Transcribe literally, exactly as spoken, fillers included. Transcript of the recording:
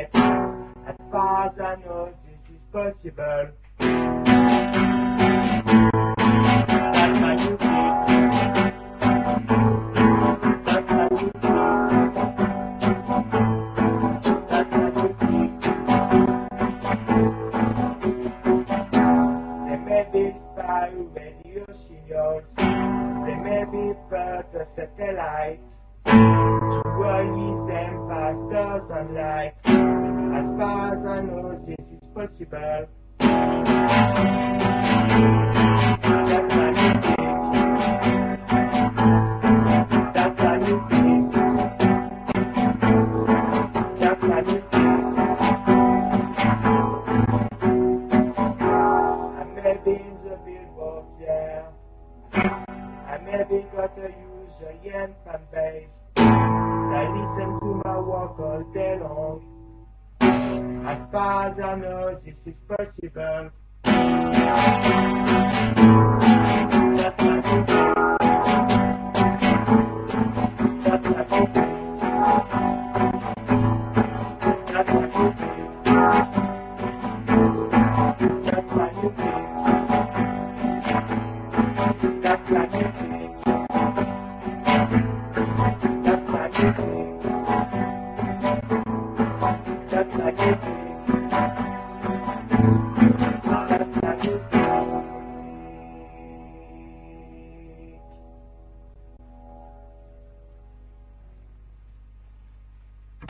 light. As far as I know, this is possible. That's how you feel. That's how you feel. That's how you feel. There may be spy radio signals. There may be further satellite. World is them faster than light. As far as I know, this is possible. That's how you think. That's how you think. That's how you think. I may be in the billboard, yeah. I maybe gotta use a yen fan base. I listen to my work all day long. As far as I know, this is possible. That's how you feel. That's how you feel. That's how you feel. That's how you feel. That's how you feel. That's how you feel. That's how you feel.